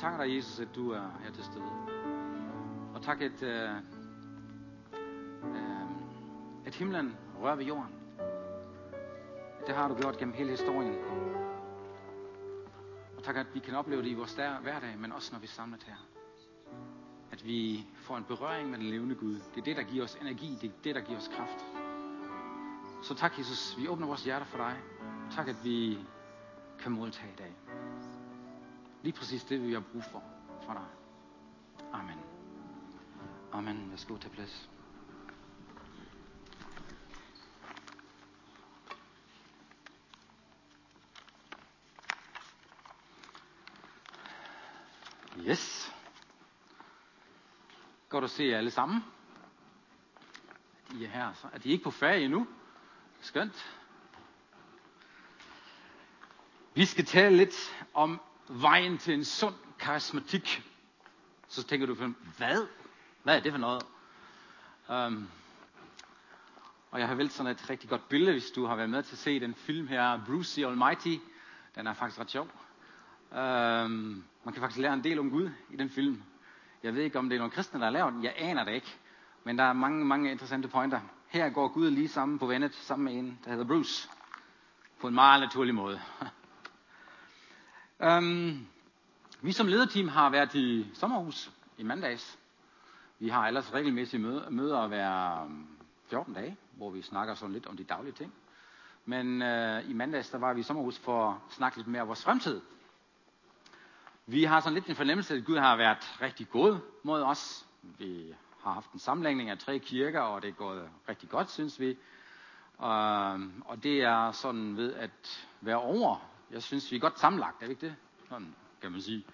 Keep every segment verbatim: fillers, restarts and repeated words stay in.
takker dig, Jesus, at du er her til stede. Og tak, at, øh, øh, at himlen rører ved jorden. Det har du gjort gennem hele historien. Og tak, at vi kan opleve det i vores hverdag, men også når vi er samlet her. At vi får en berøring med den levende Gud. Det er det, der giver os energi. Det er det, der giver os kraft. Så tak, Jesus. Vi åbner vores hjerter for dig. Tak, at vi kan modtage i dag. Lige præcis det, vi har brug for fra dig. Amen. Amen. Værsgo til plads. Yes. Godt at se jer alle sammen. I er her. Så er de ikke på ferie endnu? Skønt. Vi skal tale lidt om vejen til en sund karismatik. Så tænker du, hvad? Hvad er det for noget? Um, og jeg har valgt sådan et rigtig godt billede, hvis du har været med til at se den film her, Bruce the Almighty. Den er faktisk ret sjov. Um, man kan faktisk lære en del om Gud i den film. Jeg ved ikke, om det er nogle kristne, der har lavet den. Jeg aner det ikke. Men der er mange, mange interessante pointer. Her går Gud lige sammen på vandet, sammen med en, der hedder Bruce. På en meget naturlig måde. um, vi som lederteam har været i sommerhus i mandags. Vi har ellers regelmæssige møder hver fjorten dage, hvor vi snakker sådan lidt om de daglige ting. Men uh, i mandags, der var vi i sommerhus for at snakke lidt mere om vores fremtid. Vi har sådan lidt en fornemmelse, at Gud har været rigtig god mod os. Vi har haft en sammenlægning af tre kirker, og det er gået rigtig godt, synes vi. Og, og det er sådan ved at være over. Jeg synes, vi er godt sammenlagt, er vi ikke det? Sådan kan man sige.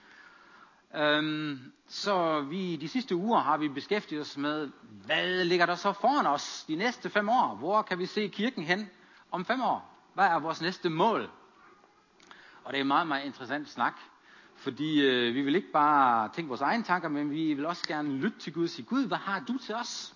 Øhm, så vi de sidste uger har vi beskæftiget os med, hvad ligger der så foran os de næste fem år? Hvor kan vi se kirken hen om fem år? Hvad er vores næste mål? Og det er en meget, meget interessant snak. Fordi øh, vi vil ikke bare tænke vores egne tanker, men vi vil også gerne lytte til Gud og sige, Gud, hvad har du til os?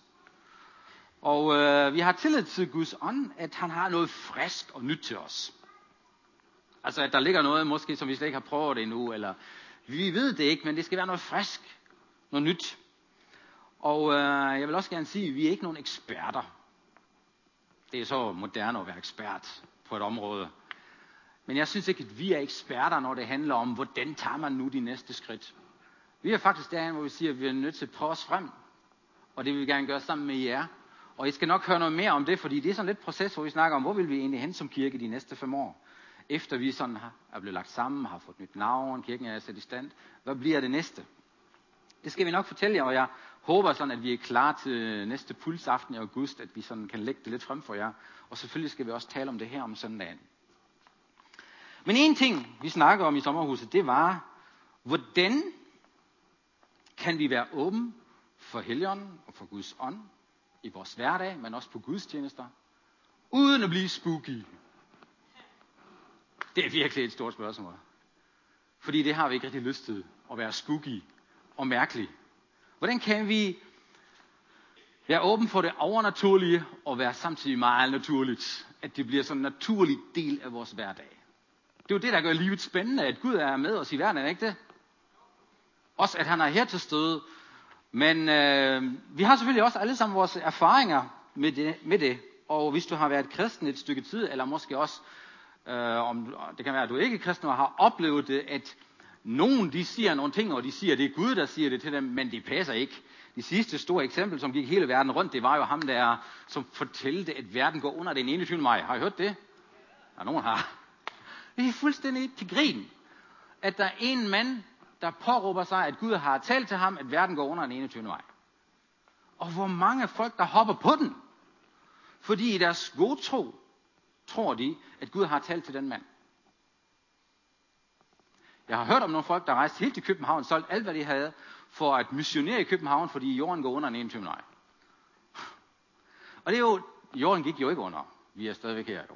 Og øh, vi har tillid til Guds ånd, at han har noget frisk og nyt til os. Altså at der ligger noget måske, som vi slet ikke har prøvet endnu, eller vi ved det ikke, men det skal være noget frisk, noget nyt. Og øh, jeg vil også gerne sige, at vi er ikke nogen eksperter. Det er så moderne at være ekspert på et område. Men jeg synes ikke, at vi er eksperter, når det handler om, hvordan tager man nu de næste skridt. Vi er faktisk derhen, hvor vi siger, at vi er nødt til at prøve os frem. Og det vil vi gerne gøre sammen med jer. Og I skal nok høre noget mere om det, fordi det er sådan lidt proces, hvor vi snakker om, hvor vil vi egentlig hen som kirke de næste fem år. Efter vi sådan har, er blevet lagt sammen, har fået nyt navn, kirken er sat i stand. Hvad bliver det næste? Det skal vi nok fortælle jer, og jeg håber sådan, at vi er klar til næste pulsaften i august, at vi sådan kan lægge det lidt frem for jer. Og selvfølgelig skal vi også tale om det her om søndagen. Men en ting, vi snakker om i sommerhuset, det var, hvordan kan vi være åben for Helligånden og for Guds ånd i vores hverdag, men også på gudstjenester, uden at blive spooky. Det er virkelig et stort spørgsmål. Fordi det har vi ikke rigtig lyst til, at være spooky og mærkelig. Hvordan kan vi være åben for det overnaturlige og være samtidig meget naturligt? At det bliver sådan en naturlig del af vores hverdag. Det er jo det, der gør livet spændende, at Gud er med os i verden, ikke det? Også at han er her til stede. Men øh, vi har selvfølgelig også alle sammen vores erfaringer med det, med det. Og hvis du har været kristen et stykke tid, eller måske også, øh, om, det kan være, at du ikke er kristen, og har oplevet det, at nogen de siger nogle ting, og de siger, at det er Gud, der siger det til dem, men det passer ikke. Det sidste store eksempel, som gik hele verden rundt, det var jo ham der, som fortalte, at verden går under den enogtyvende maj. Har I hørt det? Ja, nogen har. Det er fuldstændig til grin, at der er en mand, der påråber sig, at Gud har talt til ham, at verden går under den enogtyvende maj. Og hvor mange folk, der hopper på den, fordi i deres gode tro, tror de, at Gud har talt til den mand. Jeg har hørt om nogle folk, der rejste helt til København, solgte alt, hvad de havde, for at missionere i København, fordi jorden går under den enogtyvende maj. Og det er jo, jorden gik jo ikke under. Vi er stadigvæk her.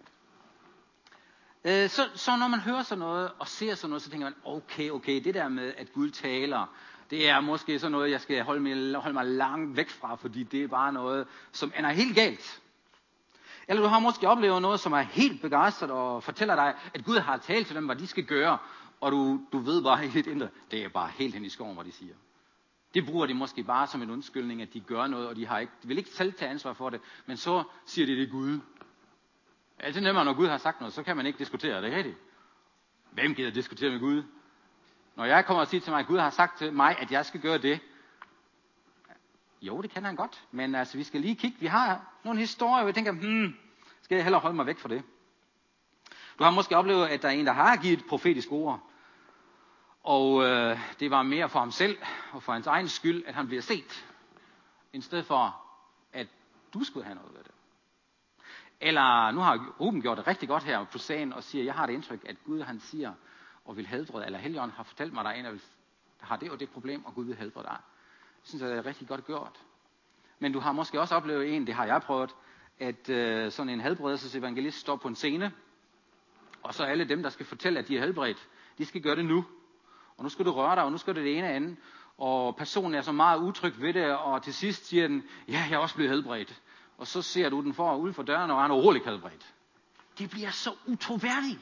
Så, så når man hører sådan noget og ser sådan noget, så tænker man, okay, okay, det der med, at Gud taler, det er måske sådan noget, jeg skal holde mig, holde mig langt væk fra, fordi det er bare noget, som ender helt galt. Eller du har måske oplevet noget, som er helt begejstret og fortæller dig, at Gud har talt til dem, hvad de skal gøre. og du, du ved bare helt indre, det er bare helt hen i skoven, hvad de siger. Det bruger de måske bare som en undskyldning, at de gør noget, og de, har ikke, de vil ikke selv tage ansvar for det, men så siger de, det er Gud. Altså nemmere, når Gud har sagt noget, så kan man ikke diskutere det, rigtigt? Hvem gider diskutere med Gud? Når jeg kommer og siger til mig, at Gud har sagt til mig, at jeg skal gøre det. Jo, det kan han godt, men altså, vi skal lige kigge. Vi har nogle historier, hvor jeg tænker, hmm, skal jeg hellere holde mig væk fra det? Du har måske oplevet, at der er en, der har givet et profetisk ord, og øh, det var mere for ham selv, og for hans egen skyld, at han bliver set, i stedet for, at du skulle have noget af det. Eller nu har Ruben gjort det rigtig godt her på sagen, og siger, jeg har det indtryk, at Gud han siger, og vil helbrede, eller Helligånden har fortalt mig, der er en, der har det og det problem, og Gud vil helbrede dig. Det synes jeg, det er rigtig godt gjort. Men du har måske også oplevet en, det har jeg prøvet, at øh, sådan en helbredelsesevangelist står på en scene, og så alle dem, der skal fortælle, at de er helbredt, de skal gøre det nu. Og nu skal du røre dig, og nu skal du det ene og andet. Og personen er så meget utryg ved det, og til sidst siger den, ja, jeg er også blevet helbredt. Og så ser du den for ude for døren, og han er overhovedet ikke helbredt. Det bliver så utroværdigt.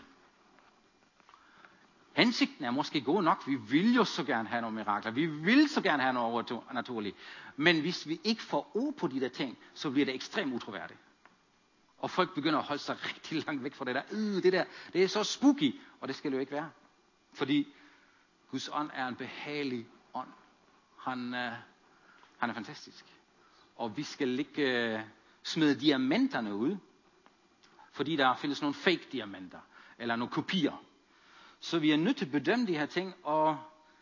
Hensigten er måske god nok. Vi vil jo så gerne have nogle mirakler. Vi vil så gerne have noget overnaturligt. Men hvis vi ikke får ord på de der ting, så bliver det ekstremt utroværdigt. Og folk begynder at holde sig rigtig langt væk fra det der. Øh, det der, det er så spooky, og det skal det jo ikke være. Fordi Guds ånd er en behagelig ånd. Han, øh, han er fantastisk. Og vi skal ikke øh, smide diamanterne ud, fordi der findes nogle fake diamanter, eller nogle kopier. Så vi er nødt til at bedømme de her ting, og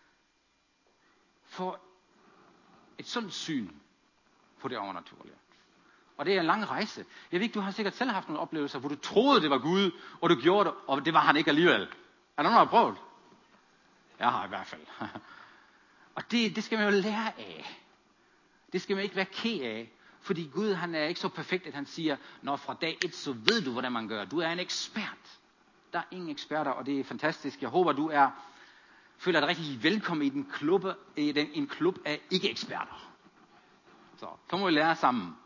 få et sundt syn på det overnaturlige. Og det er en lang rejse. Jeg ved ikke, du har sikkert selv haft nogle oplevelser, hvor du troede, det var Gud, og du gjorde det, og det var han ikke alligevel. Er der nogen, der har prøvet? Jeg har i hvert fald. Og det, det skal man jo lære af. Det skal man ikke være ked af. Fordi Gud, han er ikke så perfekt, at han siger, når fra dag et, så ved du, hvordan man gør. Du er en ekspert. Der er ingen eksperter, og det er fantastisk. Jeg håber, du er, føler dig rigtig velkommen i den klub, i den, en klub af ikke-eksperter. Så, så må vi lære sammen.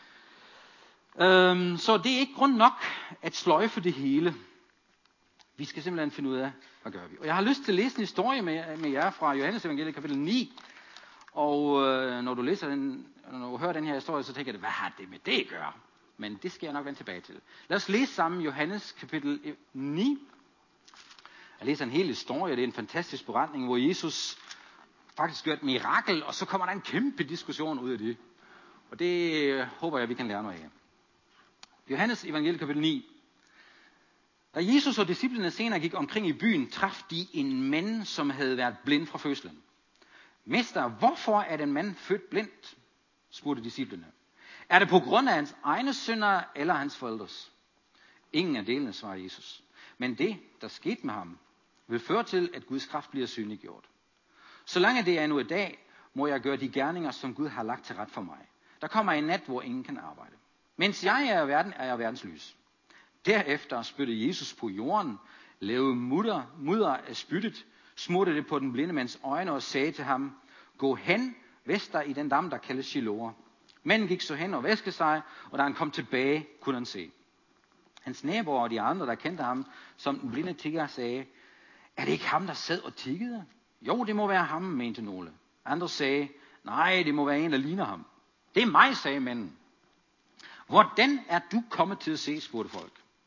Øhm, så det er ikke grund nok at sløjfe det hele. Vi skal simpelthen finde ud af, hvad gør vi. Og jeg har lyst til at læse en historie med, med jer fra Johannes evangeliet kapitel ni. Og øh, når du læser den, når du hører den her historie, så tænker du, hvad har det med det at gøre? Men det skal jeg nok vende tilbage til. Lad os læse sammen Johannes kapitel ni. Jeg læser en hel historie. Det er en fantastisk beretning, hvor Jesus faktisk gør et mirakel, og så kommer der en kæmpe diskussion ud af det. Og det håber jeg, vi kan lære noget af. Johannes evangeliet kapitel ni. Da Jesus og disciplene senere gik omkring i byen, traf de en mand, som havde været blind fra fødslen. Mester, hvorfor er den mand født blindt? Spurgte disciplene. Er det på grund af hans egne synder eller hans forældres? Ingen af delene, svarede Jesus. Men det, der skete med ham, vil føre til, at Guds kraft bliver synliggjort. Så lange det er nu i dag, må jeg gøre de gerninger, som Gud har lagt til ret for mig. Der kommer en nat, hvor ingen kan arbejde. Mens jeg er i verden, er jeg verdens lys. Derefter spyttede Jesus på jorden, lavede mudder, mudder af spyttet, smurte det på den blinde mands øjne og sagde til ham, gå hen, væsk dig i den dam, der kaldes Shiloah. Manden gik så hen og væskede sig, og da han kom tilbage, kunne han se. Hans naboer og de andre, der kendte ham, som den blinde tigger, sagde, er det ikke ham, der sad og tiggede? Jo, det må være ham, mente nogle. Andre sagde, nej, det må være en, der ligner ham. Det er mig, sagde manden. Hvordan er du kommet til at se, spurgte folk.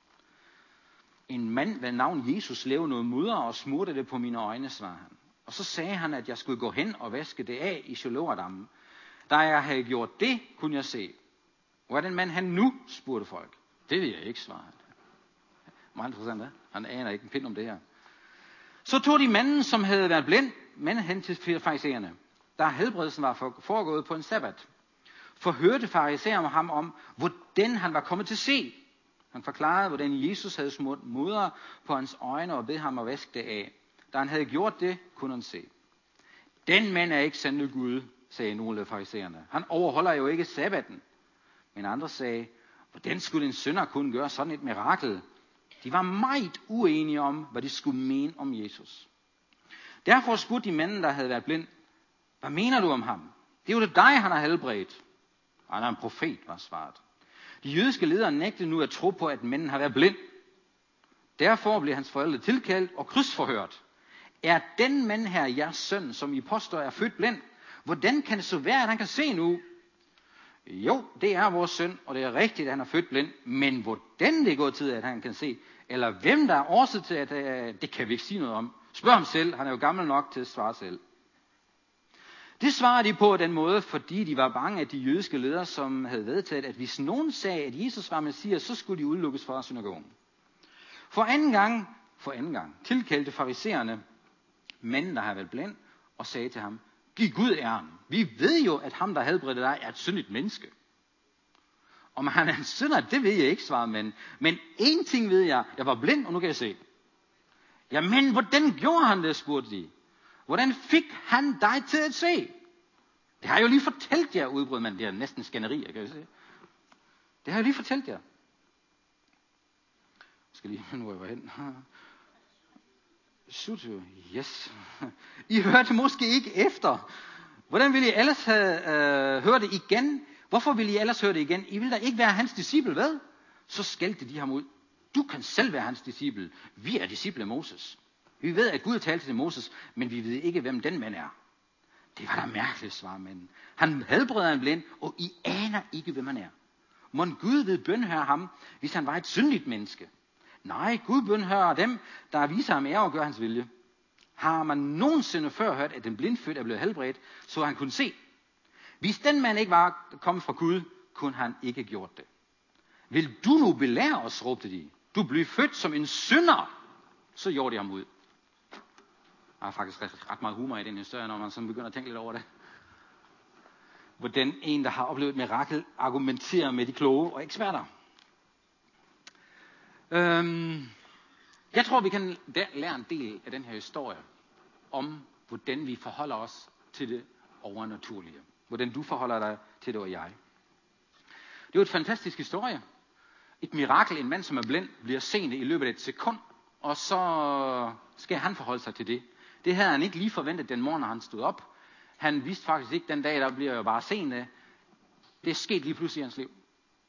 En mand ved navn Jesus lavede noget mudder og smurte det på mine øjne, svarede han. Og så sagde han, at jeg skulle gå hen og vaske det af i Shiloah-dammen. Da jeg havde gjort det, kunne jeg se. Hvor er den mand han nu, spurgte folk. Det ved jeg ikke, svarede han. Meget interessant, ja? Han aner ikke en pind om det her. Så tog de manden, som havde været blind, men hen til farisæerne, da helbredelsen var foregået på en sabbat. Forhørte farisæerne ham om, hvordan han var kommet til at se. Han forklarede, hvordan Jesus havde smurt mudder på hans øjne og bed ham at vaske det af. Da han havde gjort det, kunne han se. Den mand er ikke sande Gud, sagde nogle af farisæerne. Han overholder jo ikke sabbaten. Men andre sagde, hvordan skulle en synder kunne gøre sådan et mirakel? De var meget uenige om, hvad de skulle mene om Jesus. Derfor spurgte de manden, der havde været blind, hvad mener du om ham? Det er jo det dig, han har helbredt. Han er en profet, var svaret. De jødiske ledere nægtede nu at tro på, at manden har været blind. Derfor blev hans forældre tilkaldt og krydsforhørt. er den mand her jeres søn, som I påstår er født blind? Hvordan kan det så være, at han kan se nu? Jo, det er vores søn, og det er rigtigt, at han er født blind. Men hvordan det går til, at han kan se, eller hvem der er årsag til, at uh, det kan vi ikke sige noget om. Spørg ham selv, han er jo gammel nok til at svare selv. Det svarer de på den måde, fordi de var bange af de jødiske ledere, som havde vedtaget, at hvis nogen sagde, at Jesus var Messias, så skulle de udelukkes fra synagogen. For anden gang, for anden gang tilkaldte farisæerne manden, der havde været blind, og sagde til ham, giv Gud æren. Vi ved jo, at ham, der helbredte dig, er et syndigt menneske. Om han er en synder, det ved jeg ikke, svarede manden. Men én ting ved jeg, jeg var blind, og nu kan jeg se. Jamen, hvordan gjorde han det, spurgte de. Hvordan fik han dig til at se? Det har jeg jo lige fortalt jer, udbrød man. Det er næsten skænderi, kan jeg se. Det har jeg lige fortalt jer. Jeg skal lige, nu er jeg hen. syvogtyve, yes. I hørte måske ikke efter. Hvordan ville I ellers have øh, hørt det igen? Hvorfor ville I ellers høre det igen? I vil da ikke være hans disciple, hvad? Så skældte de ham ud. Du kan selv være hans disciple. Vi er disciple af Moses. Vi ved, at Gud talte til Moses, men vi ved ikke, hvem den mand er. Det var da mærkeligt, svarede manden. Han helbreder en blind, og I aner ikke, hvem han er. Mon Gud ved bønhøre ham, hvis han var et syndigt menneske? Nej, Gud bønhører dem, der viser ham ære og gør hans vilje. Har man nogensinde før hørt, at den blindfødte er blevet helbredt, så han kunne se? Hvis den mand ikke var kommet fra Gud, kunne han ikke gjort det. Vil du nu belære os, råbte de. Du blev født som en synder. Så gjorde de ham ud. Der er faktisk ret, ret meget humor i den historie, når man sådan begynder at tænke lidt over det. Hvordan en, der har oplevet et mirakel, argumenterer med de kloge og eksperter. Øhm, jeg tror, vi kan lære en del af den her historie om, hvordan vi forholder os til det overnaturlige. Hvordan du forholder dig til det, og jeg. Det er jo et fantastisk historie. Et mirakel, en mand, som er blind, bliver seende i løbet af et sekund, og så skal han forholde sig til det. Det havde han ikke lige forventet den morgen, når han stod op. Han vidste faktisk ikke, den dag, der bliver jo bare seende. Det er sket lige pludselig i hans liv.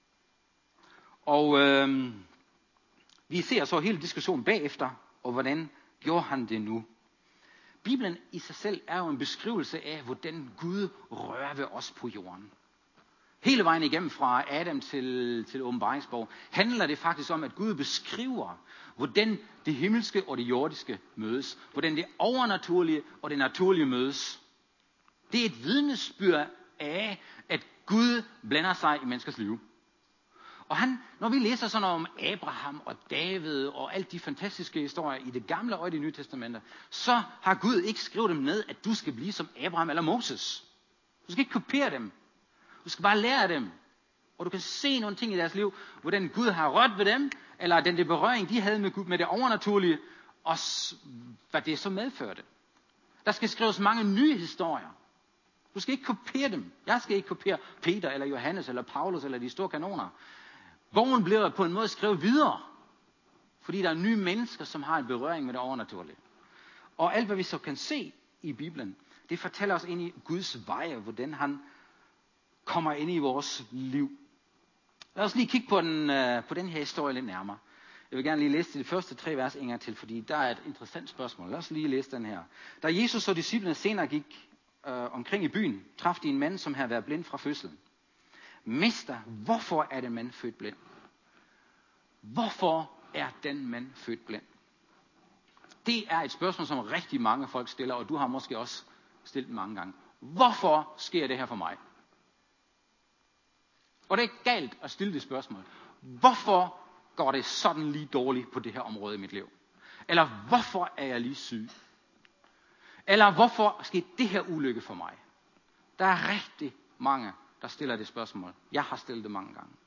Og øh, vi ser så hele diskussionen bagefter, og hvordan gjorde han det nu? Bibelen i sig selv er jo en beskrivelse af, hvordan Gud rører ved os på jorden. Hele vejen igennem fra Adam til, til åbenbaringsbog handler det faktisk om, at Gud beskriver, hvordan det himmelske og det jordiske mødes. Hvordan det overnaturlige og det naturlige mødes. Det er et vidnesbyrd af, at Gud blander sig i menneskers liv. Og han, når vi læser sådan noget om Abraham og David og alle de fantastiske historier i det gamle og i det nye testamente, så har Gud ikke skrevet dem ned, at du skal blive som Abraham eller Moses. Du skal ikke kopiere dem. Du skal bare lære dem. Og du kan se nogle ting i deres liv, hvordan Gud har rørt ved dem, eller den der berøring, de havde med Gud, med det overnaturlige, og hvad det så medførte. Der skal skrives mange nye historier. Du skal ikke kopiere dem. Jeg skal ikke kopiere Peter, eller Johannes, eller Paulus, eller de store kanoner. Bogen bliver på en måde skrevet videre, fordi der er nye mennesker, som har en berøring med det overnaturlige. Og alt, hvad vi så kan se i Bibelen, det fortæller os ind i Guds veje, hvordan han kommer ind i vores liv. Lad os lige kigge på den, uh, på den her historie lidt nærmere. Jeg vil gerne lige læse de første tre vers en gang til, fordi der er et interessant spørgsmål. Lad os lige læse den her. Da Jesus og disciplene senere gik uh, omkring i byen, traf de en mand, som havde været blind fra fødslen. Mester, hvorfor er den mand født blind? Hvorfor er den mand født blind? Det er et spørgsmål, som rigtig mange folk stiller, og du har måske også stillet mange gange. Hvorfor sker det her for mig? Og det er ikke galt at stille det spørgsmål. Hvorfor går det sådan lige dårligt på det her område i mit liv? Eller hvorfor er jeg lige syg? Eller hvorfor skete det her ulykke for mig? Der er rigtig mange, der stiller det spørgsmål. Jeg har stillet det mange gange.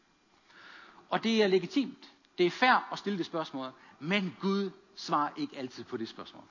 Og det er legitimt. Det er fair at stille det spørgsmål. Men Gud svarer ikke altid på det spørgsmål.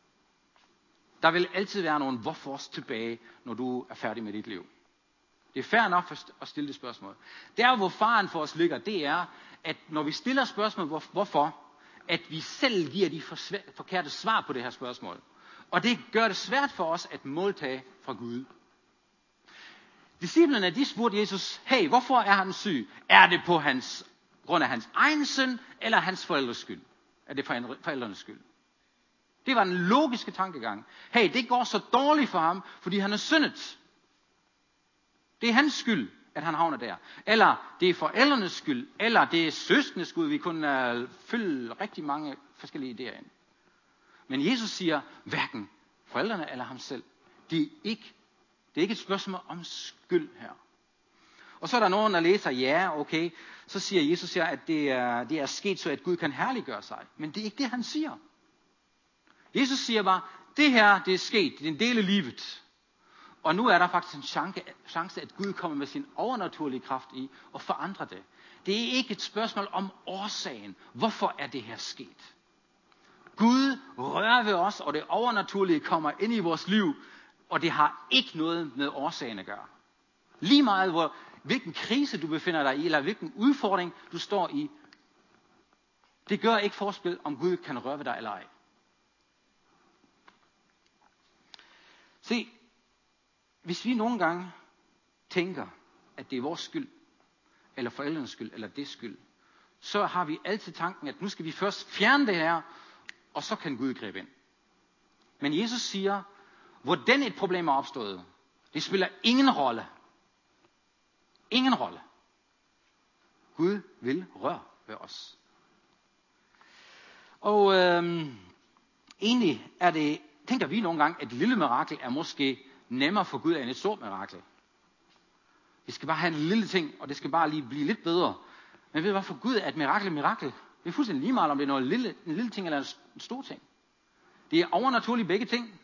Der vil altid være nogle hvorfors tilbage, når du er færdig med dit liv. Det er fair nok at stille det spørgsmål. Der hvor faren for os ligger, det er, at når vi stiller spørgsmål, hvor, hvorfor, at vi selv giver de forkerte svar på det her spørgsmål. Og det gør det svært for os at modtage fra Gud. Disciplerne, de spurgte Jesus, hey, hvorfor er han syg? Er det på hans, grund af hans egen synd, eller hans forældres skyld? Er det for forældrenes skyld? Det var den logiske tankegang. Hey, det går så dårligt for ham, fordi han er syndet. Det er hans skyld, at han havner der. Eller det er forældrenes skyld, eller det er søskendes skyld. Vi kunne uh, fylde rigtig mange forskellige idéer ind. Men Jesus siger, hverken forældrene eller ham selv. Det er ikke, det er ikke et spørgsmål om skyld her. Og så er der nogen, der læser, ja, okay. Så siger Jesus her, at det er, det er sket, så at Gud kan herliggøre sig. Men det er ikke det, han siger. Jesus siger bare, det her, det er sket. Det er en del af livet. Og nu er der faktisk en chance, chance, at Gud kommer med sin overnaturlige kraft i og forandrer det. Det er ikke et spørgsmål om årsagen. Hvorfor er det her sket? Gud rører ved os, og det overnaturlige kommer ind i vores liv, og det har ikke noget med årsagen at gøre. Lige meget, hvor, hvilken krise du befinder dig i, eller hvilken udfordring du står i, det gør ikke forskel, om Gud kan røre ved dig eller ej. Se, hvis vi nogle gange tænker, at det er vores skyld, eller forældrenes skyld, eller det skyld, så har vi altid tanken, at nu skal vi først fjerne det her, og så kan Gud gribe ind. Men Jesus siger, hvordan et problem er opstået, det spiller ingen rolle. Ingen rolle. Gud vil røre ved os. Og øhm, egentlig er det, tænker vi nogle gange, at et lille mirakel er måske nemmere for Gud end et stort mirakel. Vi skal bare have en lille ting, og det skal bare lige blive lidt bedre. Men ved du hvad, for Gud er et mirakel et mirakel. Det er fuldstændig lige meget, om det er noget lille, en lille ting eller en stor ting. Det er overnaturligt begge ting.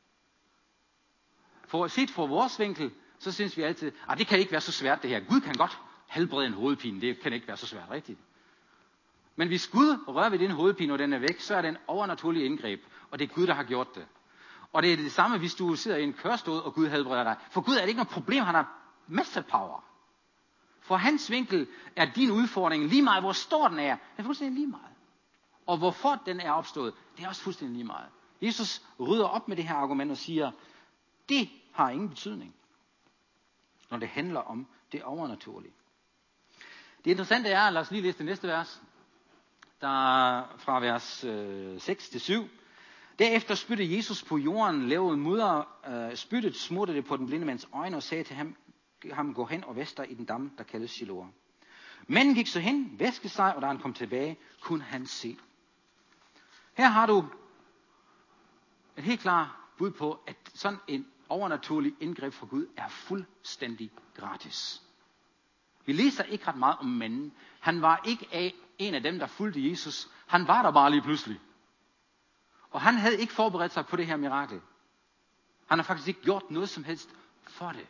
For set fra vores vinkel, så synes vi altid, at det kan ikke være så svært det her. Gud kan godt helbrede en hovedpine, det kan ikke være så svært rigtigt. Men hvis Gud rører ved din hovedpine, og den er væk, så er det en overnaturlig indgreb, og det er Gud, der har gjort det. Og det er det samme, hvis du sidder i en kørestol, og Gud helbreder dig. For Gud er det ikke noget problem, han har masser af power. For hans vinkel er din udfordring lige meget, hvor stor den er. Det er fuldstændig lige meget. Og hvorfor den er opstået, det er også fuldstændig lige meget. Jesus rydder op med det her argument og siger, det har ingen betydning, når det handler om det overnaturlige. Det interessante er, lad os lige læse det næste vers, der er fra vers øh, seks til syv. Derefter spyttede Jesus på jorden, lavede mudder, øh, spyttet, smurte det på den blinde mands øjne og sagde til ham, ham gå hen og væsk dig i den dam, der kaldes Siloa. Manden gik så hen, væskede sig, og da han kom tilbage, kunne han se. Her har du et helt klart bud på, at sådan en overnaturlig indgreb fra Gud er fuldstændig gratis. Vi læser ikke ret meget om manden. Han var ikke af en af dem, der fulgte Jesus. Han var der bare lige pludselig. Og han havde ikke forberedt sig på det her mirakel. Han har faktisk ikke gjort noget som helst for det.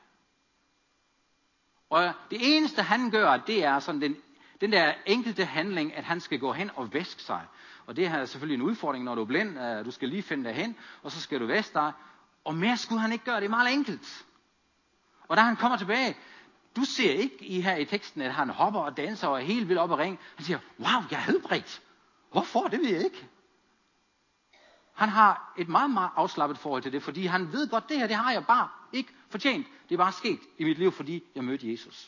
Og det eneste han gør, det er sådan den, den der enkelte handling, at han skal gå hen og væske sig. Og det her er selvfølgelig en udfordring, når du er blind. Du skal lige finde dig hen, og så skal du væske dig. Og mere skulle han ikke gøre, det er meget enkelt. Og da han kommer tilbage, du ser ikke i her i teksten, at han hopper og danser og er helt vildt op og ringe. Han siger, wow, jeg er helbredt. Hvorfor? Det ved jeg ikke. Han har et meget, meget afslappet forhold til det, fordi han ved godt, det her, det har jeg bare ikke fortjent. Det er bare sket i mit liv, fordi jeg mødte Jesus.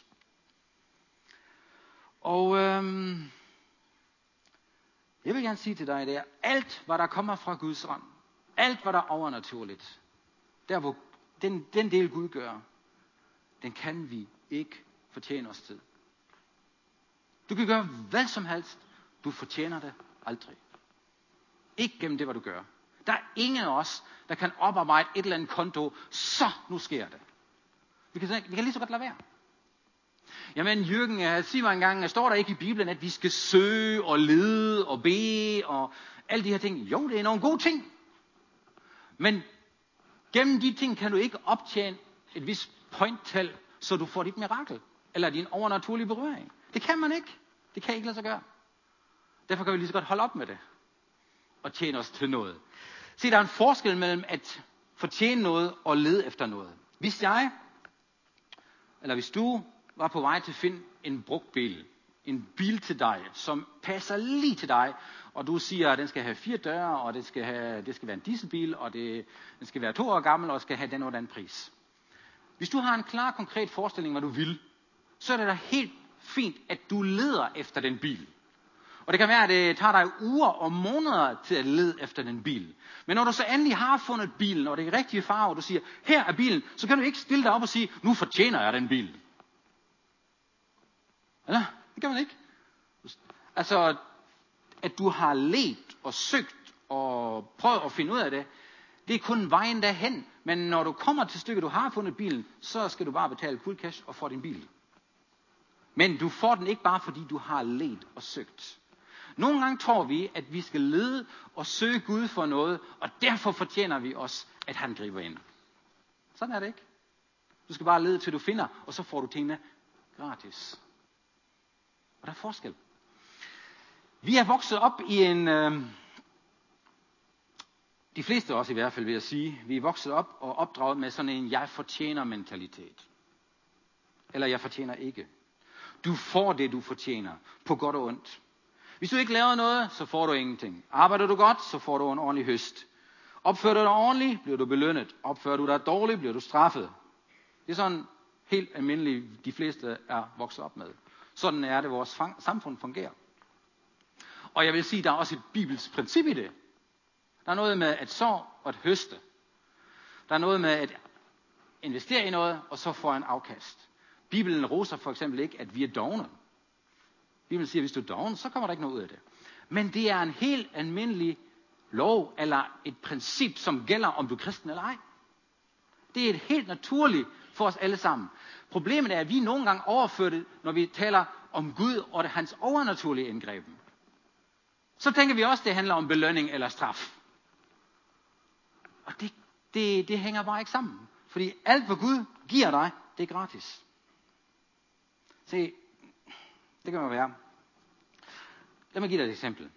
Og øhm, jeg vil gerne sige til dig, det er alt, hvad der kommer fra Guds hånd, alt, hvad der er overnaturligt, der hvor den, den del Gud gør, den kan vi ikke fortjene os til. Du kan gøre hvad som helst, du fortjener det aldrig. Ikke gennem det, hvad du gør. Der er ingen af os, der kan oparbejde et eller andet konto, så nu sker det. Vi kan, vi kan lige så godt lade være. Jamen Jürgen, sig mig engang, står der ikke i Bibelen, at vi skal søge og lede og bede og alle de her ting? Jo, det er nogle gode ting. Men gennem de ting kan du ikke optjene et vist pointtal, så du får dit mirakel. Eller din overnaturlige berøring. Det kan man ikke. Det kan ikke lade sig gøre. Derfor kan vi lige så godt holde op med det. Og tjene os til noget. Se, der er en forskel mellem at fortjene noget og lede efter noget. Hvis jeg, eller hvis du var på vej til at finde en brugt bil, en bil til dig, som passer lige til dig, og du siger, at den skal have fire døre, og det skal, have, det skal være en dieselbil, og det, den skal være to år gammel, og skal have den og den pris. Hvis du har en klar, konkret forestilling, hvad du vil, så er det da helt fint, at du leder efter den bil. Og det kan være, at det tager dig uger og måneder til at lede efter den bil. Men når du så endelig har fundet bilen, og det er rigtige farve, og du siger, her er bilen, så kan du ikke stille dig op og sige, nu fortjener jeg den bil. Eller? Det kan man ikke. Altså, at du har ledt og søgt og prøvet at finde ud af det, det er kun vejen derhen. Men når du kommer til stykket, du har fundet bilen, så skal du bare betale full cash og få din bil. Men du får den ikke bare, fordi du har ledt og søgt. Nogle gange tror vi, at vi skal lede og søge Gud for noget, og derfor fortjener vi også, at han griber ind. Sådan er det ikke. Du skal bare lede til du finder, og så får du tingene gratis. Og der er forskel. Vi er vokset op i en... Øh, de fleste af os i hvert fald vil jeg sige, vi er vokset op og opdraget med sådan en jeg fortjener mentalitet. Eller jeg fortjener ikke. Du får det, du fortjener, på godt og ondt. Hvis du ikke laver noget, så får du ingenting. Arbejder du godt, så får du en ordentlig høst. Opfører du dig ordentligt, bliver du belønnet. Opfører du dig dårligt, bliver du straffet. Det er sådan helt almindeligt, de fleste er vokset op med. Sådan er det, vores samfund fungerer. Og jeg vil sige, der er også et bibelsk princip i det. Der er noget med at så og at høste. Der er noget med at investere i noget, og så få en afkast. Bibelen roser for eksempel ikke, at vi er dovne. Bibelen siger, at hvis du er doven, så kommer der ikke noget ud af det. Men det er en helt almindelig lov, eller et princip, som gælder, om du er kristen eller ej. Det er et helt naturligt for os alle sammen. Problemet er, at vi nogle gange overfører det, når vi taler om Gud og det, hans overnaturlige indgreben. Så tænker vi også, at det handler om belønning eller straf. Og det, det, det hænger bare ikke sammen. Fordi alt, hvad Gud giver dig, det er gratis. Se, det kan man være. Lad mig give dig et eksempel.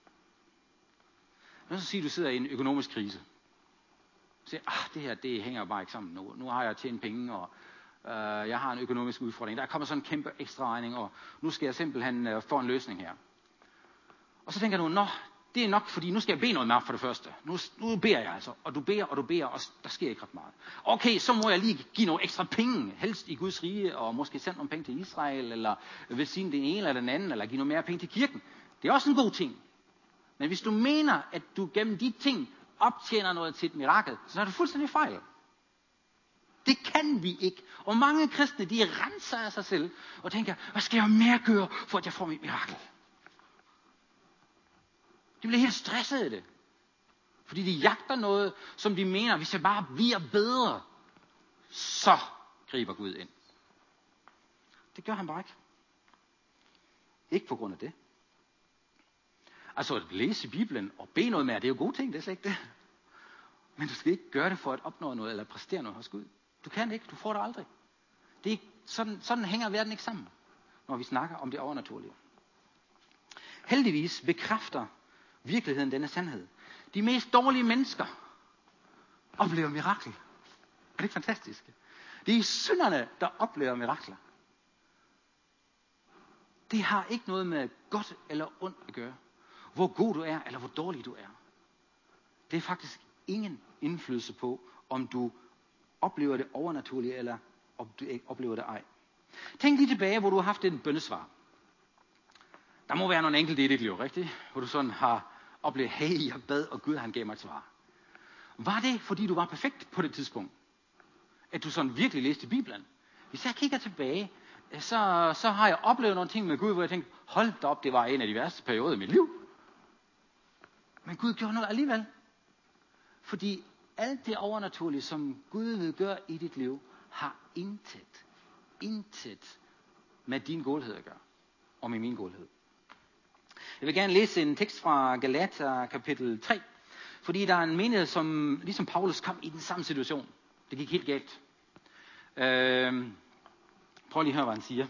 Lad os sige, at du sidder i en økonomisk krise. Du siger, ah, det her, det hænger bare ikke sammen nu. Nu har jeg tjent penge, og øh, jeg har en økonomisk udfordring. Der kommer sådan en kæmpe ekstra regning, og nu skal jeg simpelthen øh, få en løsning her. Og så tænker du, nå, det er nok, fordi nu skal jeg bede noget mere for det første. Nu, nu beder jeg altså, og du beder, og du beder, og der sker ikke ret meget. Okay, så må jeg lige give nogle ekstra penge, helst i Guds rige, og måske sende nogle penge til Israel, eller velsigne den ene eller den anden, eller give nogle mere penge til kirken. Det er også en god ting. Men hvis du mener, at du gennem de ting optjener noget til et mirakel, så er det fuldstændig fejl. Det kan vi ikke. Og mange kristne, de renser af sig selv, og tænker, hvad skal jeg mere gøre, for at jeg får mit mirakel? De bliver helt stresset af det. Fordi de jagter noget, som de mener, hvis jeg bare bliver bedre, så griber Gud ind. Det gør han bare ikke. Ikke på grund af det. Altså at læse i Bibelen og bede noget mere, det er jo gode ting, det er slet ikke det. Men du skal ikke gøre det for at opnå noget eller præstere noget hos Gud. Du kan ikke, du får det aldrig. Det er ikke, sådan, sådan hænger verden ikke sammen, når vi snakker om det overnaturlige. Heldigvis bekræfter virkeligheden denne sandhed. De mest dårlige mennesker oplever mirakler. Er det ikke fantastisk? Det er synderne, der oplever mirakler. Det har ikke noget med godt eller ondt at gøre. Hvor god du er, eller hvor dårlig du er. Det er faktisk ingen indflydelse på, om du oplever det overnaturlige, eller om du ikke oplever det ej. Tænk lige tilbage, hvor du har haft en bønnesvar. Der må være nogle enkelte i dit liv, rigtigt? Hvor du sådan har oplevet, hey, jeg bad, og Gud han gav mig et svar. Var det, fordi du var perfekt på det tidspunkt? At du sådan virkelig læste Bibelen? Hvis jeg kigger tilbage, så, så har jeg oplevet nogle ting med Gud, hvor jeg tænkte, hold da op, det var en af de værste perioder i mit liv. Men Gud gjorde noget alligevel. Fordi alt det overnaturlige, som Gud vil gøre i dit liv, har intet, intet med din godhed at gøre. Og med min godhed. Jeg vil gerne læse en tekst fra Galater kapitel tre. Fordi der er en menighed, som ligesom Paulus kom i den samme situation. Det gik helt galt. Øh, prøv lige at høre, hvad han siger.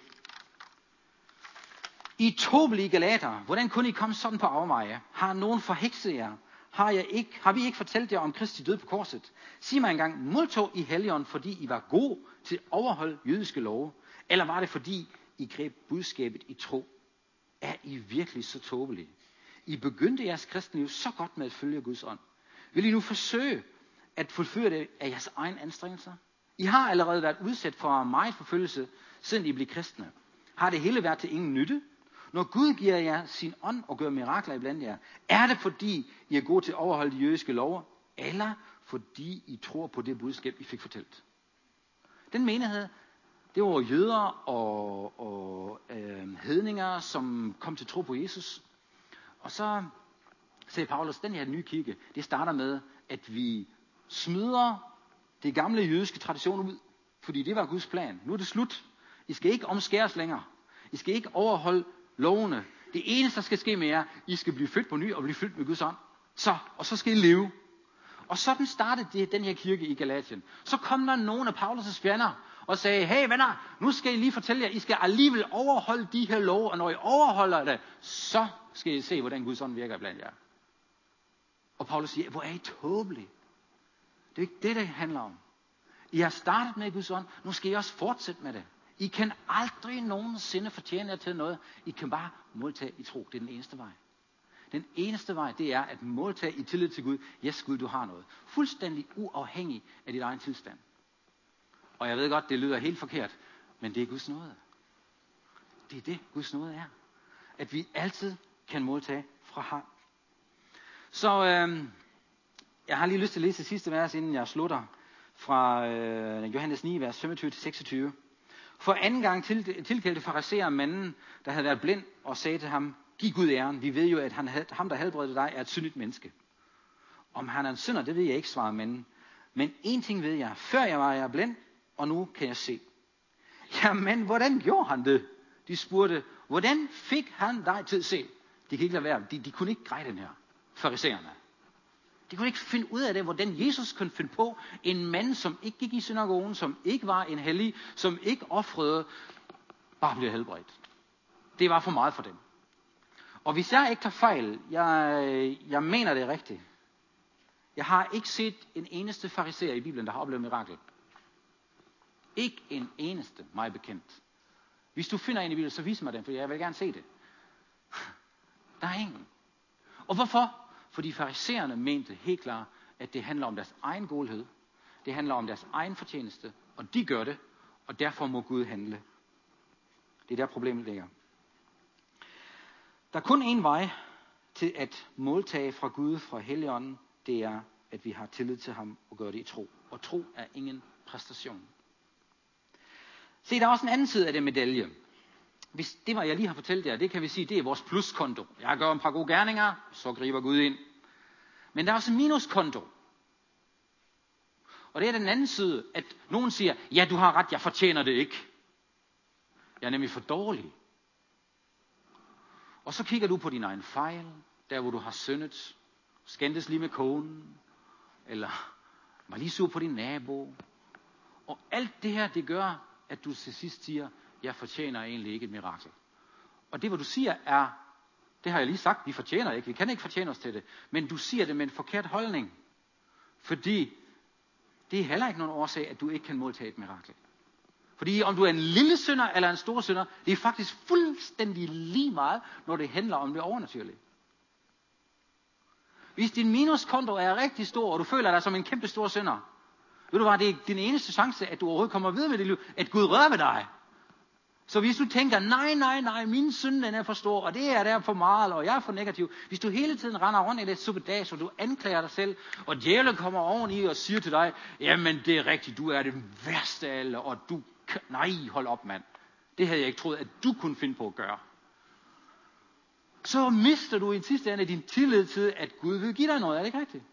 I tåbelige Galater, hvordan kunne I komme sådan på afveje? Har nogen forhekset jer? Har, jeg ikke, har vi ikke fortalt jer om Kristi død på korset? Sig mig engang, modtog I Helligånden, fordi I var gode til at overholde jødiske love? Eller var det fordi I greb budskabet i tro? Er I virkelig så tåbelige? I begyndte jeres kristenliv så godt med at følge Guds ånd. Vil I nu forsøge at fuldføre det af jeres egen anstrengelser? I har allerede været udsat for meget forfølgelse, siden I blev kristne. Har det hele været til ingen nytte? Når Gud giver jer sin ånd og gør mirakler iblandt jer, er det fordi I er gode til at overholde de jødiske lover, eller fordi I tror på det budskab, I fik fortalt? Den menighed, det var jøder og, og øh, hedninger, som kom til tro på Jesus. Og så sagde Paulus, den her nye kirke, det starter med, at vi smider det gamle jødiske tradition ud. Fordi det var Guds plan. Nu er det slut. I skal ikke omskæres længere. I skal ikke overholde lovene. Det eneste, der skal ske med jer, I skal blive født på ny og blive fyldt med Guds ånd. Så, og så skal I leve. Og sådan startede det, den her kirke i Galatien. Så kom der nogle af Paulus' fjender og sagde, hey venner, nu skal I lige fortælle jer, I skal alligevel overholde de her love, og når I overholder det, så skal I se, hvordan Guds ånd virker blandt jer. Og Paulus siger, hvor er I tåbelige? Det er ikke det, det handler om. I har startet med Guds ånd, nu skal I også fortsætte med det. I kan aldrig nogensinde fortjene jer til noget. I kan bare modtage i tro. Det er den eneste vej. Den eneste vej, det er at modtage i tillid til Gud. Yes, Gud, du har noget. Fuldstændig uafhængig af dit egen tilstand. Og jeg ved godt, det lyder helt forkert, men det er Guds nåde. Det er det, Guds nåde er. At vi altid kan modtage fra ham. Så øh, jeg har lige lyst til at læse det sidste vers, inden jeg slutter. Fra øh, Johannes ni, vers femogtyve til seksogtyve. For anden gang til, tilkaldte fariseer manden, der havde været blind, og sagde til ham, giv Gud æren. Vi ved jo, at han, ham, der helbredte dig, er et syndigt menneske. Om han er en synder, det ved jeg ikke, svarede manden. Men en ting ved jeg. Før jeg var jeg blind, og nu kan jeg se. Jamen, hvordan gjorde han det? De spurgte, hvordan fik han dig til at se? De kan ikke lade være. De, de kunne ikke greje den her. Fariseerne. De kunne ikke finde ud af det, hvordan Jesus kunne finde på en mand, som ikke gik i synagogen, som ikke var en hellig, som ikke ofrede, bare blev helbredt. Det var for meget for dem. Og hvis jeg ikke tager fejl, jeg, jeg mener det rigtigt. Jeg har ikke set en eneste fariseer i Bibelen, der har oplevet mirakel. Ikke en eneste, mig bekendt. Hvis du finder en i Bibelen, så vis mig den, for jeg vil gerne se det. Der er ingen. Og hvorfor? Fordi fariseerne mente helt klart, at det handler om deres egen godhed. Det handler om deres egen fortjeneste. Og de gør det, og derfor må Gud handle. Det er der problemet ligger. Der er kun én vej til at modtage fra Gud, fra Helligånden. Det er, at vi har tillid til ham og gør det i tro. Og tro er ingen præstation. Se, der er også en anden side af det medalje. Hvis det var, jeg lige har fortalt jer, det kan vi sige, det er vores pluskonto. Jeg gør et par gode gerninger, så griber Gud ind. Men der er også en minuskonto. Og det er den anden side, at nogen siger, ja, du har ret, jeg fortjener det ikke. Jeg er nemlig for dårlig. Og så kigger du på din egen fejl, der hvor du har syndet, skændtes lige med konen, eller var lige sur på din nabo. Og alt det her, det gør, at du til sidst siger, jeg fortjener egentlig ikke et mirakel. Og det, hvad du siger, er, det har jeg lige sagt, vi fortjener ikke, vi kan ikke fortjene os til det. Men du siger det med en forkert holdning. Fordi det er heller ikke nogen årsag, at du ikke kan modtage et mirakel. Fordi om du er en lille synder eller en stor synder, det er faktisk fuldstændig lige meget, når det handler om det overnaturlige. Hvis din minuskonto er rigtig stor, og du føler dig som en kæmpe stor synder, ved du hvad, det er din eneste chance, at du overhovedet kommer videre med dit liv, at Gud rører ved dig. Så hvis du tænker, nej, nej, nej, min synd den er for stor, og det er der for meget, og jeg er for negativ. Hvis du hele tiden render rundt i det suppedas, og du anklager dig selv, og djævlen kommer oveni og siger til dig, jamen det er rigtigt, du er det værste af alle, og du, nej, hold op mand. Det havde jeg ikke troet, at du kunne finde på at gøre. Så mister du i sidste ende din tillid til, at Gud vil give dig noget, er det ikke rigtigt?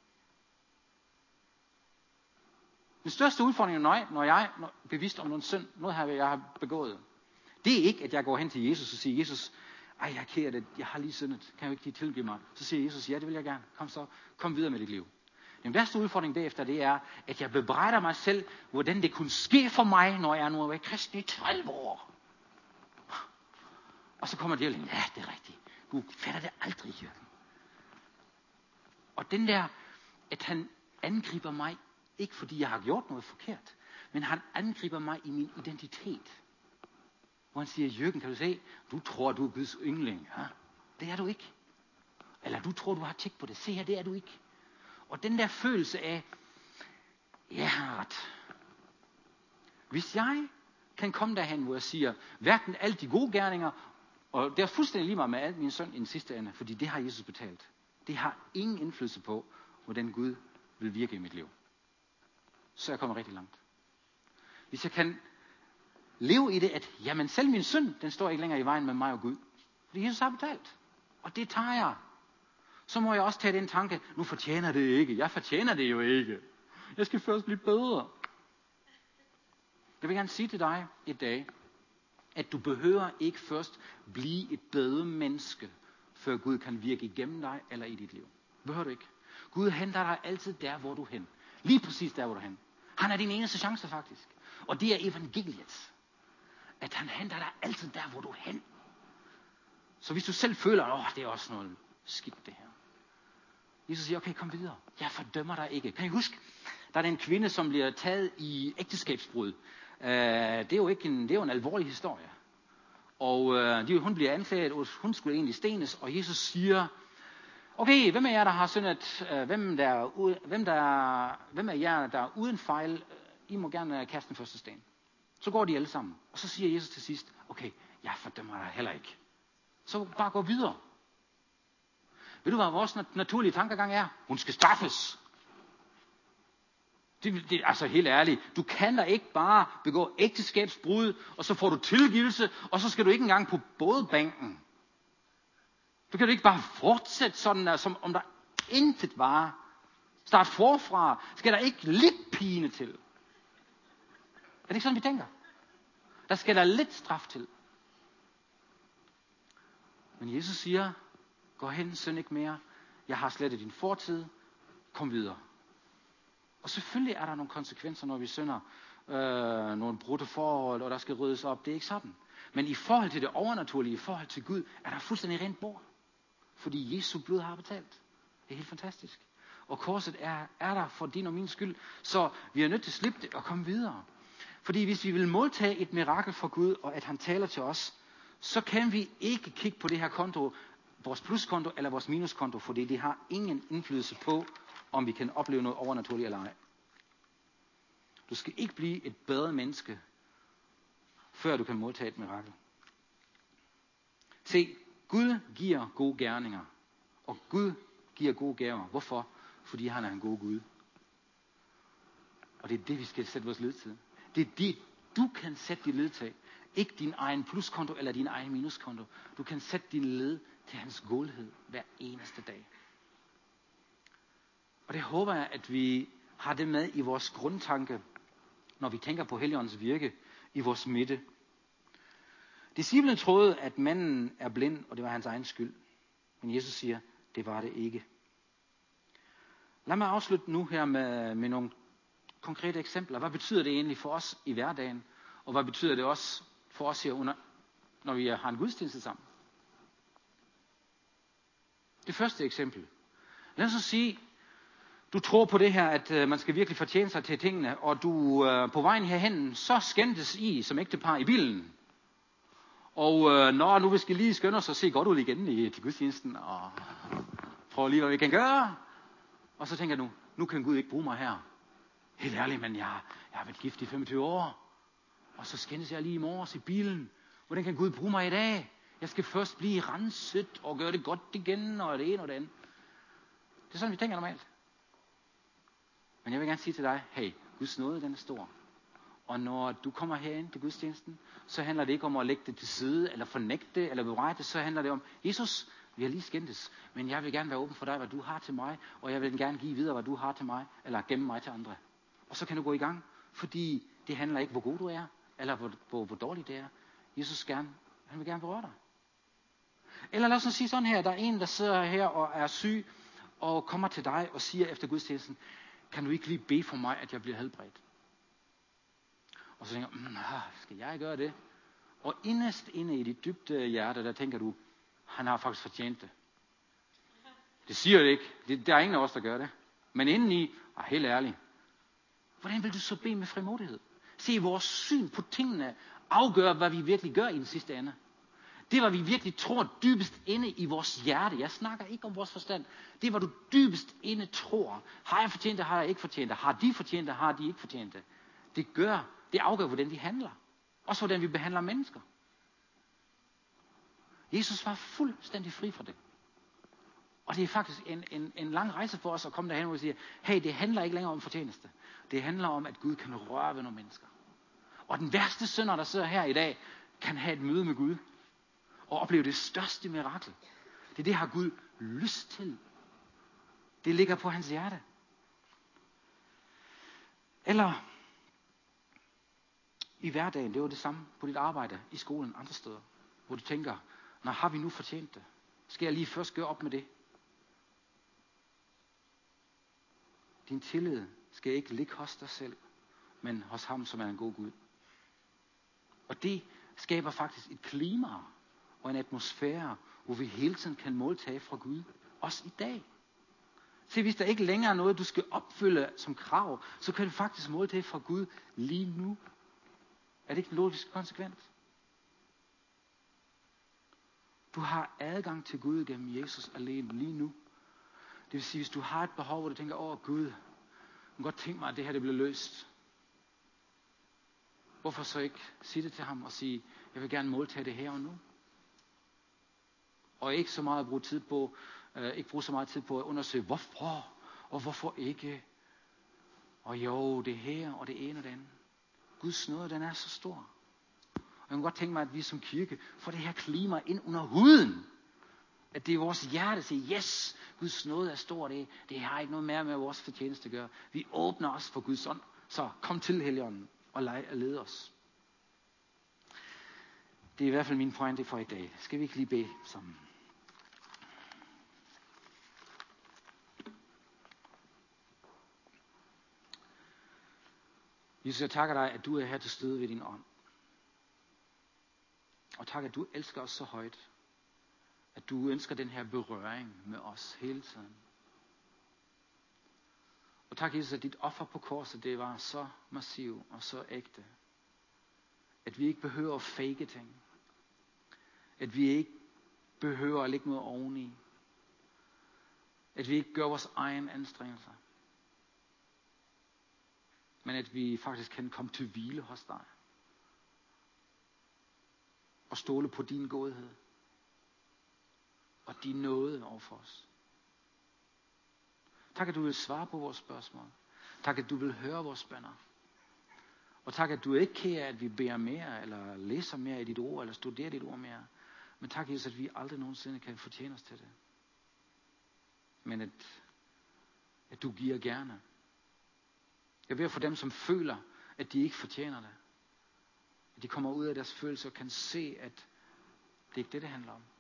Den største udfordring, når jeg, når jeg er bevidst om noget synd, noget her, jeg har begået, det er ikke, at jeg går hen til Jesus og siger, Jesus, ej, jeg er ked af det, jeg har lige syndet, kan jeg ikke lige tilgive mig? Så siger Jesus, ja, det vil jeg gerne, kom så, kom videre med dit liv. Den værste udfordring derefter, det er, at jeg bebrejder mig selv, hvordan det kunne ske for mig, når jeg nu har været kristen i tredive år. Og så kommer djævlen, ja, det er rigtigt, du fatter det aldrig, Jørgen. Og den der, at han angriber mig, ikke fordi jeg har gjort noget forkert, men han angriber mig i min identitet. Hvor han siger, Jørgen, kan du se, du tror, du er Guds yndling. Ja? Det er du ikke. Eller du tror, du har tjek på det. Se her, det er du ikke. Og den der følelse af, jeg har ret. Hvis jeg kan komme derhen, hvor jeg siger, hverken alle de gode gerninger, Og det er fuldstændig lige meget med alt min søn i den sidste ende, fordi det har Jesus betalt. Det har ingen indflydelse på, hvordan Gud vil virke i mit liv. Så jeg kommer rigtig langt. Hvis jeg kan leve i det, at jamen selv min synd, den står ikke længere i vejen med mig og Gud. Fordi Jesus har betalt. Og det tager jeg. Så må jeg også tage den tanke, nu fortjener det ikke. Jeg fortjener det jo ikke. Jeg skal først blive bedre. Jeg vil gerne sige til dig i dag, at du behøver ikke først blive et bedre menneske, før Gud kan virke igennem dig eller i dit liv. Det behøver du ikke. Gud henter dig altid der, hvor du er hen. Lige præcis der, hvor du er hen. Han er din eneste chance faktisk. Og det er evangeliet. At han henter dig altid der, hvor du er hen. Så hvis du selv føler, åh, det er også noget skidt det her. Jesus siger, okay, kom videre. Jeg fordømmer dig ikke. Kan I huske, der er en kvinde, som bliver taget i ægteskabsbrud. Uh, det er jo ikke en, det er jo en alvorlig historie. Og uh, hun bliver anklaget, og hun skulle egentlig stenes, og Jesus siger, okay, hvem er jer, der har syndet? Uh, hvem, der, hvem, der, hvem er jer, der er uden fejl? I må gerne kaste den første sten. Så går de alle sammen. Og så siger Jesus til sidst, okay, jeg fordømmer dig heller ikke. Så bare gå videre. Ved du, hvad vores naturlige tankegang er? Hun skal straffes. Det, det, altså helt ærligt, du kan da ikke bare begå ægteskabsbrud, og så får du tilgivelse, og så skal du ikke engang på bådbænken. Du kan du ikke bare fortsætte sådan, som om der intet var. Start forfra. Skal der ikke lidt pine til? Er det ikke sådan, vi tænker? Der skal der lidt straf til. Men Jesus siger, gå hen, synd ikke mere. Jeg har slettet din fortid. Kom videre. Og selvfølgelig er der nogle konsekvenser, når vi synder. Øh, nogle brudte forhold, og der skal ryddes op. Det er ikke sådan. Men i forhold til det overnaturlige, i forhold til Gud, er der fuldstændig rent bord. Fordi Jesu blod har betalt. Det er helt fantastisk. Og korset er, er der for din og min skyld. Så vi er nødt til at slippe det og komme videre. Fordi hvis vi vil modtage et mirakel fra Gud, og at han taler til os, så kan vi ikke kigge på det her konto, vores pluskonto eller vores minuskonto, fordi det har ingen indflydelse på, om vi kan opleve noget overnaturligt eller ej. Du skal ikke blive et bedre menneske, før du kan modtage et mirakel. Se, Gud giver gode gerninger, og Gud giver gode gaver. Hvorfor? Fordi han er en god Gud. Og det er det, vi skal sætte vores lid til. Det er det, du kan sætte dit lid til. Ikke din egen pluskonto eller din egen minuskonto. Du kan sætte din lid til hans godhed hver eneste dag. Og det håber jeg, at vi har det med i vores grundtanke, når vi tænker på Helligåndens virke i vores midte. Disciplen troede, at manden er blind, og det var hans egen skyld. Men Jesus siger, det var det ikke. Lad mig afslutte nu her med, med nogle konkrete eksempler. Hvad betyder det egentlig for os i hverdagen? Og hvad betyder det også for os her under, når vi har en gudstjeneste sammen? Det første eksempel. Lad os så sige, du tror på det her, at øh, man skal virkelig fortjene sig til tingene, og du øh, på vejen herhen, så skændtes I som ægtepar i bilen. Og øh, når nu vi skal lige skynde os og se godt ud igen i, til gudstjenesten, og prøve lige, hvad vi kan gøre. Og så tænker du, nu kan Gud ikke bruge mig her. Helt ærligt, men jeg, jeg har været gift i femogtyve år. Og så skændes jeg lige i morges i bilen. Hvordan kan Gud bruge mig i dag? Jeg skal først blive renset og gøre det godt igen, og det ene og det andet. Det er sådan, vi tænker normalt. Men jeg vil gerne sige til dig, hey, Guds nåde, den er stor. Og når du kommer herind til gudstjenesten, så handler det ikke om at lægge det til side, eller fornægte det, eller bebrejde det. Så handler det om, Jesus, vi har lige skændtes, men jeg vil gerne være åben for dig, hvad du har til mig, og jeg vil gerne give videre, hvad du har til mig, eller gemme mig til andre. Og så kan du gå i gang, fordi det handler ikke, hvor god du er, eller hvor, hvor, hvor dårlig det er. Jesus gerne, han vil gerne berøre dig. Eller lad os sige sådan her, der er en, der sidder her og er syg, og kommer til dig og siger efter gudstjenesten, kan du ikke lige bede for mig, at jeg bliver helbredt? Og så tænker du, skal jeg gøre det? Og inderst inde i dit dybde hjerte, der tænker du, han har faktisk fortjent det. Det siger det ikke. Det, der er ingen af os, der gør det. Men indeni, ah, helt ærligt, hvordan vil du så bede med frimodighed? Se, vores syn på tingene afgør, hvad vi virkelig gør i den sidste ende. Det, hvad vi virkelig tror dybest inde i vores hjerte. Jeg snakker ikke om vores forstand. Det er, hvad du dybest inde tror. Har jeg fortjent det, har jeg ikke fortjent det. Har de fortjent det, har de ikke fortjent det. Det gør, det afgør, hvordan vi handler. Også hvordan vi behandler mennesker. Jesus var fuldstændig fri fra det. Og det er faktisk en, en, en lang rejse for os at komme derhen, hvor vi siger, hey, det handler ikke længere om fortjeneste. Det handler om, at Gud kan røre ved nogle mennesker. Og den værste synder, der sidder her i dag, kan have et møde med Gud. Og opleve det største mirakel. Det, det har Gud lyst til. Det ligger på hans hjerte. Eller i hverdagen, det var det samme på dit arbejde, i skolen, andre steder. Hvor du tænker, når har vi nu fortjent det? Skal jeg lige først gøre op med det? Din tillid skal ikke ligge hos dig selv, men hos ham, som er en god Gud. Og det skaber faktisk et klima og en atmosfære, hvor vi hele tiden kan måltage fra Gud. Også i dag. Se, hvis der ikke længere er noget, du skal opfylde som krav, så kan du faktisk måltage fra Gud lige nu. Er det ikke en logisk konsekvens? Du har adgang til Gud gennem Jesus alene lige nu. Det vil sige, hvis du har et behov, hvor du tænker, åh Gud, jeg kan godt tænke mig, at det her det bliver løst. Hvorfor så ikke sige det til ham og sige, jeg vil gerne måltage det her og nu? Og ikke så meget at bruge tid på, øh, ikke bruge så meget tid på at undersøge, hvorfor og hvorfor ikke. Og jo, det her og det ene og det andet. Guds nåde, den er så stor. Og jeg kan godt tænke mig, at vi som kirke får det her klima ind under huden. At det er vores hjerte, der siger, yes, Guds nåde er stor. Det, det har ikke noget mere med vores fortjeneste at gøre. Vi åbner os for Guds ånd. Så kom til Helligånden og led os. Det er i hvert fald min pointe for i dag. Skal vi ikke lige bede sammen? Jesus, jeg takker dig, at du er her til stede ved din ånd. Og tak, at du elsker os så højt. At du ønsker den her berøring med os hele tiden. Og tak, Jesus, at dit offer på korset, det var så massiv og så ægte. At vi ikke behøver at fake ting. At vi ikke behøver at lægge noget oveni. At vi ikke gør vores egen anstrengelser. Men at vi faktisk kan komme til hvile hos dig. Og stole på din godhed. Og din nåde overfor os. Tak, at du vil svare på vores spørgsmål. Tak, at du vil høre vores bønner. Og tak, at du ikke kærer, at vi beder mere, eller læser mere i dit ord, eller studerer dit ord mere. Men tak, Jesus, at vi aldrig nogensinde kan fortjene os til det. Men at, at du giver gerne. Jeg beder for dem, som føler, at de ikke fortjener det. At de kommer ud af deres følelser og kan se, at det ikke er det, det handler om.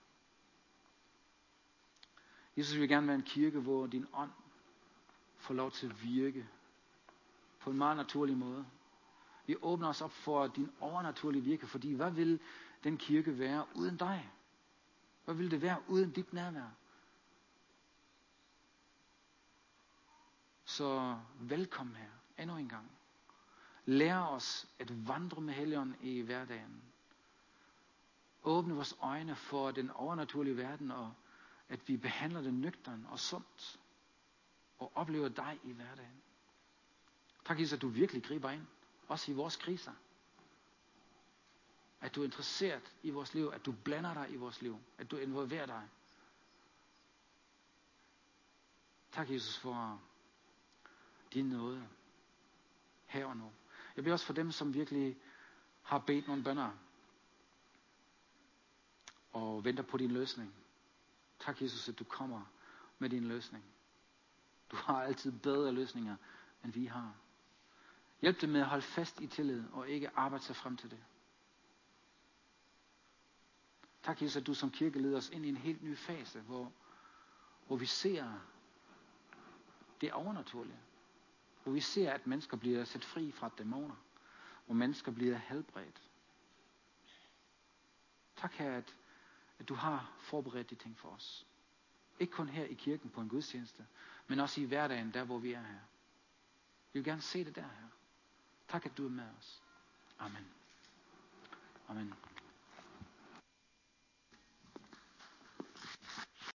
Jesus vil gerne være en kirke, hvor din ånd får lov til at virke på en meget naturlig måde. Vi åbner os op for din overnaturlige virke, fordi hvad vil den kirke være uden dig? Hvad vil det være uden dit nærvær? Så velkommen her, endnu en gang. Lær os at vandre med Helligånden i hverdagen. Åbne vores øjne for den overnaturlige verden, og at vi behandler det nøgtern og sundt, og oplever dig i hverdagen. Tak, Jesus, at du virkelig griber ind, også i vores kriser. At du er interesseret i vores liv, at du blander dig i vores liv, at du involverer dig. Tak, Jesus, for din nåde her og nu. Jeg beder også for dem, som virkelig har bedt nogle bønner og venter på din løsning. Tak, Jesus, at du kommer med din løsning. Du har altid bedre løsninger, end vi har. Hjælp dem med at holde fast i tillid og ikke arbejde sig frem til det. Tak, Jesus, at du som kirke leder os ind i en helt ny fase, hvor, hvor vi ser det overnaturlige. Hvor vi ser, at mennesker bliver sat fri fra dæmoner. Hvor mennesker bliver helbredt. Tak, her, at, at du har forberedt de ting for os. Ikke kun her i kirken på en gudstjeneste, men også i hverdagen, der hvor vi er her. Vi vil gerne se det der her. Tak, at du er med os. Amen. Amen.